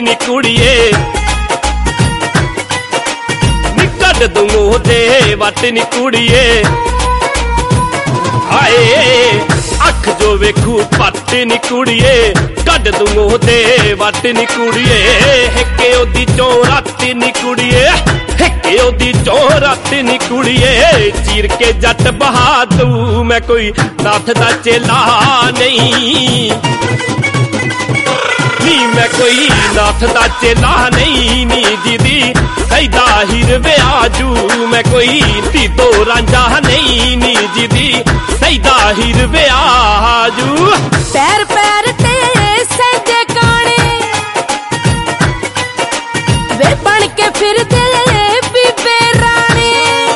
नी कुड़िए नी कड दूं ओदे वट नी कुड़िए हाय अख जो वेखू पट नी कुड़िए कड दूं ओदे वट नी कुड़िए हिके ओदी चों रात नी कुड़िए हिके ओदी चों रात नी कुड़िए चीर के जट बहा दूं मैं कोई नाथ दा चेला नहीं नी मैं कोई नाथ दा चेला नहीं नी जिदी सईदा हीर व्याजू मैं कोई तीतो रांझा नहीं नी जिदी सईदा हीर व्याजू पैर पैर ते सैदे काने वे बन के फिरदे बीबे राणे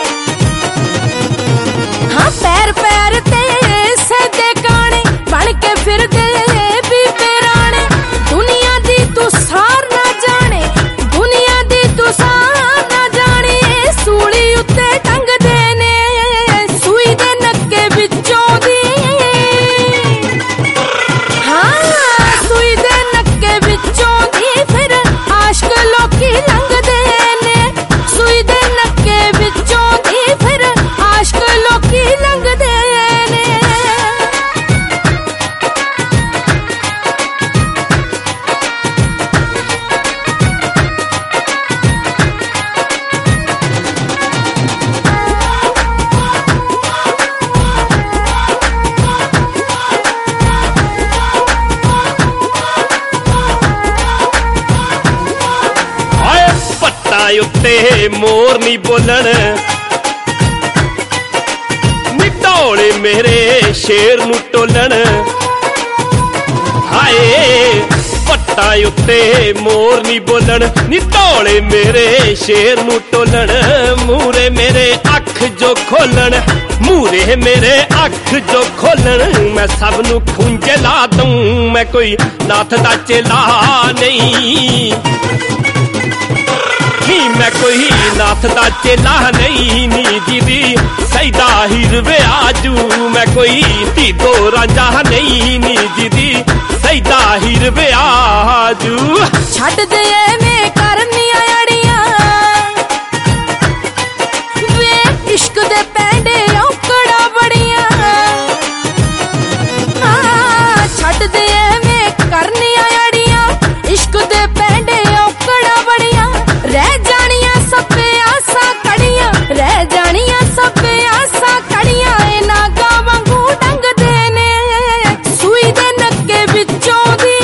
हाँ पैर पैर ते सैदे काने बन के फिरदे बीबे राणे दुनिया दी तू सार ना जाने दुनिया दी तू सार ना जाने सूली उत्ते टंग देने सूई दे नक्के विचों दी हाँ सूई दे नक्के विचों दी फिर आशिक लोकी लंघ देने सूई दे नक्के विचों दी फिर आशिक लोकी लंघ देने उत्ते मोर नी बोलन निटोले मेरे शेर नू टोलन हाय पट्टा उत्ते मोर नी बोलन निटोले मेरे शेर नू टोलन मूरे मेरे अख जो खोलन मूरे मेरे अख जो खोलन मैं सब नू खूंजे ला दूं मैं कोई नाथ दा चेला नहीं नी मैं कोई नाथ दा चेला नहीं नी जिदी सईदा हीर व्याजू मैं कोई तीतो रांझा नहीं नी जिदी सईदा हीर व्याजू छड़ दे में करनियां अड़ियां वे इश्क दे पैंडे औकड़ा बड़ियां छड़ दे में करनियां अड़ियां इश्क दे पैंडे औकड़ा बड़ियां रह जानियां सब्बे आसा कड़ियां रह जानियां सब्बे आसा कड़ियां ए नागा वांगू डंग देने सूई दे नक्के विचों दी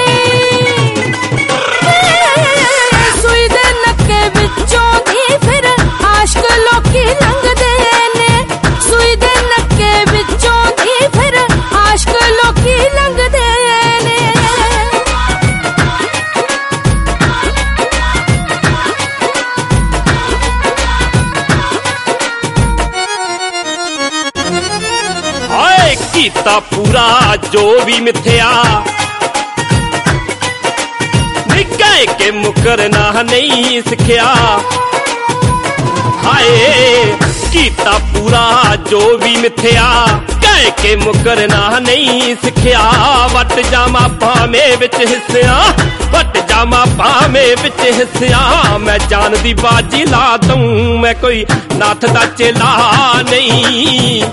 सूई दे नक्के विचों दी फिर आशिक लोकी लंघ देने सूई दे नक्के विचों दी फिर आशिक लोकी लंघ देने कीता पूरा जो भी मिथ्या निकाय के मुकरना नहीं सिखिया हाय कीता पूरा जो भी मिथ्या कह के मुकरना नहीं सिखिया वट जामा भावें विच हिस्सिया वट जामा भावें विच हिस्सिया मैं जान दी बाजी ला दूं मैं कोई नाथ दा चेला नहीं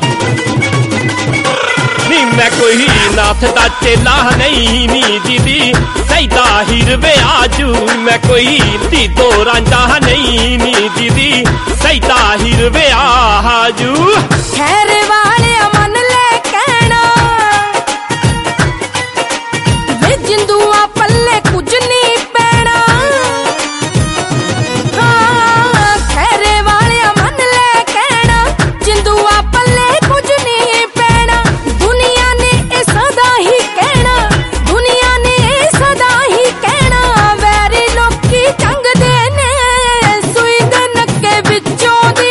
नी मैं कोई नाथ दा चेला नहीं नी जिदी सईदा हीर व्याजू मैं कोई तीतो रांझा नहीं नी जिदी सईदा हीर व्याजू खैरे वाले मन ले कहना वे जिंदुआ पल्ले कुछ नहीं पैना खैरे वाले मन ले कहना जिंदुआ पल्ले कुछ नहीं पैना दुनिया ने सदा ही कहना दुनिया ने सदा ही कहना वैरी लोकी टंग देने सूई दे नक्के विचों दी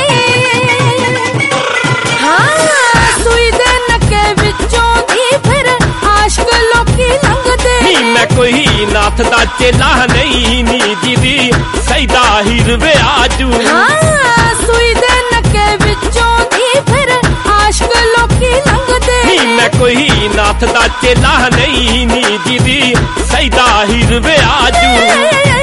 सूई दे नक्के विचों दी फिर आशिक लोकी लंघ देने मैं कोई नाथ दा चेला नहीं नी जिदी सईदा हीर व्याजू सूई दे नक्के विचों दी फिर आशिक लोकी लंघ देने मैं कोई नाथ दा चेला नहीं नी दीदी सईदा हिरवे आजू